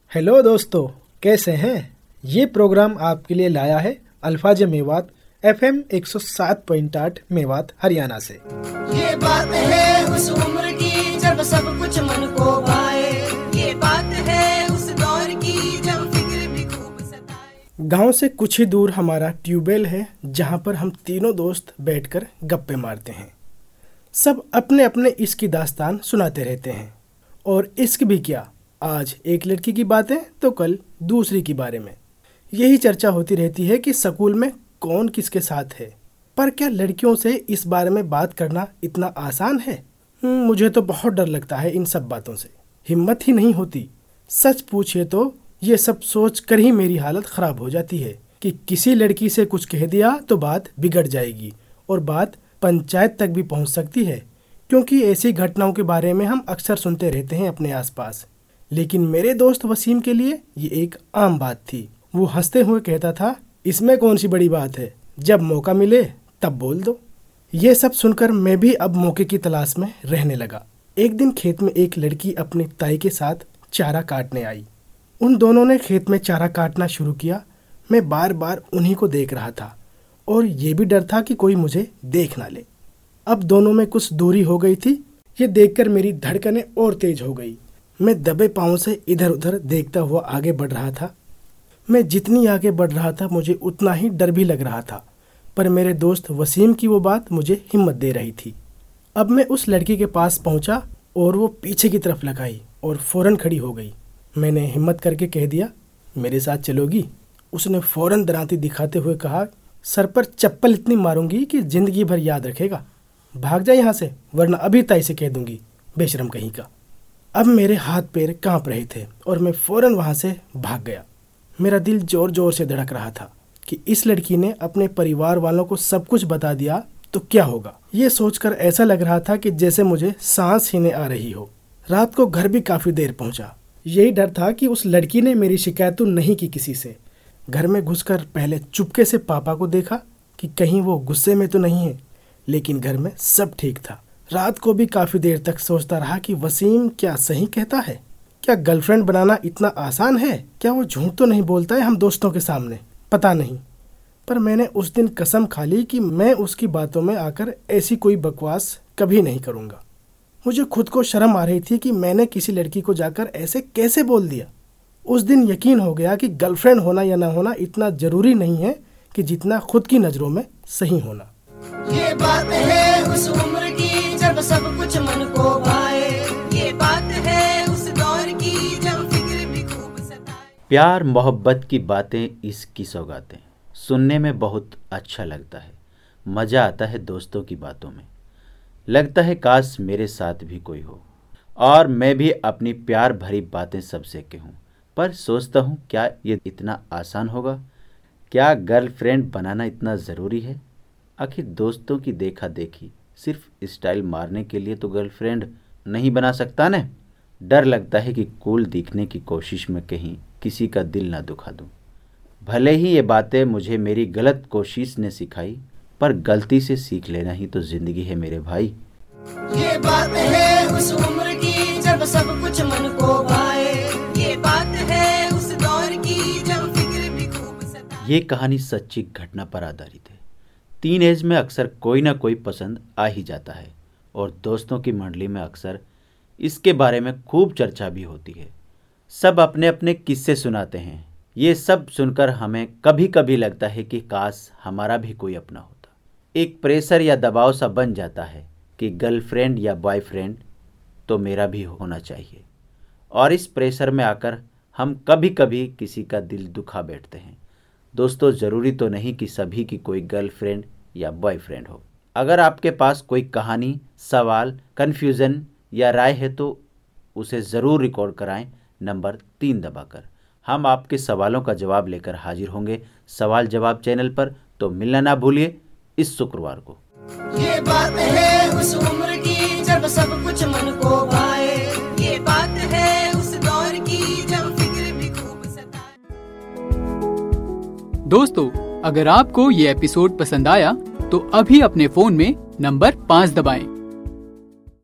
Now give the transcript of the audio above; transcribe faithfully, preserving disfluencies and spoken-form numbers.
Hello दोस्तों, कैसे हैं? ये प्रोग्राम आपके लिए लाया है अल्फाज मेवात एफएम एक सौ सात पॉइंट आठ मेवात हरियाणा से। ये बात है उस उम्र की जब सब कुछ मन को भाए, ये बात है उस दौर की जब फिक्र भी खूब सताए। गांव से कुछ ही दूर हमारा ट्यूबवेल है, जहां पर हम तीनों दोस्त बैठकर गप्पे मारते हैं। सब अपने अपने इश्क की दास्तान सुनाते रहते हैं। और इश्क भी क्या, आज एक लड़की की बातें तो कल दूसरी के बारे में यही चर्चा होती रहती है कि स्कूल में कौन किसके साथ है। पर क्या लड़कियों से इस बारे में बात करना इतना आसान है? मुझे तो बहुत डर लगता है इन सब बातों से, हिम्मत ही नहीं होती। सच पूछिए तो ये सब सोच कर ही मेरी हालत ख़राब हो जाती है कि किसी लड़की से कुछ कह दिया तो बात बिगड़ जाएगी और बात पंचायत तक भी पहुंच सकती है, क्योंकि ऐसी घटनाओं के बारे में हम अक्सर सुनते रहते हैं अपने आसपास। लेकिन मेरे दोस्त वसीम के लिए ये एक आम बात थी। वो हंसते हुए कहता था, इसमें कौन सी बड़ी बात है, जब मौका मिले तब बोल दो। ये सब सुनकर मैं भी अब मौके की तलाश में रहने लगा। एक दिन खेत में एक लड़की अपनी ताई के साथ चारा काटने आई। उन दोनों ने खेत में चारा काटना शुरू किया। मैं बार बार उन्हीं को देख रहा था और ये भी डर था कि कोई मुझे देख ना ले। अब दोनों में कुछ दूरी हो गई थी। ये देखकर मेरी धड़कनें और तेज हो गई। मैं दबे पाँव से इधर उधर देखता हुआ आगे बढ़ रहा था। मैं जितनी आगे बढ़ रहा था मुझे उतना ही डर भी लग रहा था, पर मेरे दोस्त वसीम की वो बात मुझे हिम्मत दे रही थी। अब मैं उस लड़की के पास पहुंचा और वो पीछे की तरफ लगाई और फौरन खड़ी हो गई। मैंने हिम्मत करके कह दिया, मेरे साथ चलोगी? उसने फौरन दरांती दिखाते हुए कहा, सर पर चप्पल इतनी मारूंगी कि जिंदगी भर याद रखेगा। भाग जा यहाँ से, वरना अभी ताई से कह दूंगी, बेशरम कहीं का। अब मेरे हाथ पैर कांप रहे थे और मैं फौरन वहाँ से भाग गया। मेरा दिल जोर जोर से धड़क रहा था कि इस लड़की ने अपने परिवार वालों को सब कुछ बता दिया तो क्या होगा। ये सोचकर ऐसा लग रहा था कि जैसे मुझे सांस ही नहीं आ रही हो। रात को घर भी काफ़ी देर पहुँचा। यही डर था कि उस लड़की ने मेरी शिकायत तो नहीं की किसी से। घर में घुसकर पहले चुपके से पापा को देखा कि कहीं वो गुस्से में तो नहीं है, लेकिन घर में सब ठीक था। रात को भी काफ़ी देर तक सोचता रहा कि वसीम क्या सही कहता है। क्या गर्लफ्रेंड बनाना इतना आसान है? क्या वो झूठ तो नहीं बोलता है हम दोस्तों के सामने? पता नहीं। पर मैंने उस दिन कसम खा ली कि मैं उसकी बातों में आकर ऐसी कोई बकवास कभी नहीं करूँगा। मुझे खुद को शर्म आ रही थी कि मैंने किसी लड़की को जाकर ऐसे कैसे बोल दिया। उस दिन यकीन हो गया कि गर्लफ्रेंड होना या ना होना इतना ज़रूरी नहीं है कि जितना खुद की नज़रों में सही होना। ये बात है उस उम्र की जब सब कुछ मन को भाए, ये बात है उस दौर की जब फिक्र भी खूब सताए। प्यार मोहब्बत की बातें, इसकी सौगातें सुनने में बहुत अच्छा लगता है। मज़ा आता है दोस्तों की बातों में। लगता है काश मेरे साथ भी कोई हो और मैं भी अपनी प्यार भरी बातें सबसे कहूँ। पर सोचता हूँ, क्या ये इतना आसान होगा? क्या गर्लफ्रेंड बनाना इतना ज़रूरी है? आखिर दोस्तों की देखा देखी सिर्फ स्टाइल मारने के लिए तो गर्लफ्रेंड नहीं बना सकता न। डर लगता है कि कूल दिखने की कोशिश में कहीं किसी का दिल ना दुखा दूं। भले ही ये बातें मुझे मेरी गलत कोशिश ने सिखाई, पर गलती से सीख लेना ही तो ज़िंदगी है मेरे भाई। ये बात है उस उम्र की जब सब कुछ मन को भाए, ये बात है उस दौर की जब फिक्र भी खूब सताए। ये कहानी सच्ची घटना पर आधारित है। टीन एज में अक्सर कोई ना कोई पसंद आ ही जाता है और दोस्तों की मंडली में अक्सर इसके बारे में खूब चर्चा भी होती है। सब अपने अपने किस्से सुनाते हैं। ये सब सुनकर हमें कभी कभी लगता है कि काश हमारा भी कोई अपना होता। एक प्रेशर या दबाव सा बन जाता है कि गर्लफ्रेंड या बॉयफ्रेंड तो मेरा भी होना चाहिए, और इस प्रेशर में आकर हम कभी कभी किसी का दिल दुखा बैठते हैं। दोस्तों, ज़रूरी तो नहीं कि सभी की कोई गर्लफ्रेंड या बॉयफ्रेंड हो। अगर आपके पास कोई कहानी, सवाल, कन्फ्यूज़न या राय है तो उसे ज़रूर रिकॉर्ड कराएं नंबर तीन दबाकर। हम आपके सवालों का जवाब लेकर हाजिर होंगे सवाल जवाब चैनल पर, तो मिलना ना भूलिए इस शुक्रवार को। ये बात है उस उम्र की जब सब कुछ मन को भाए, ये बात है उस दौर की जब फिक्र भी खूब सताए। दोस्तों, अगर आपको ये एपिसोड पसंद आया तो अभी अपने फोन में नंबर पाँच दबाएं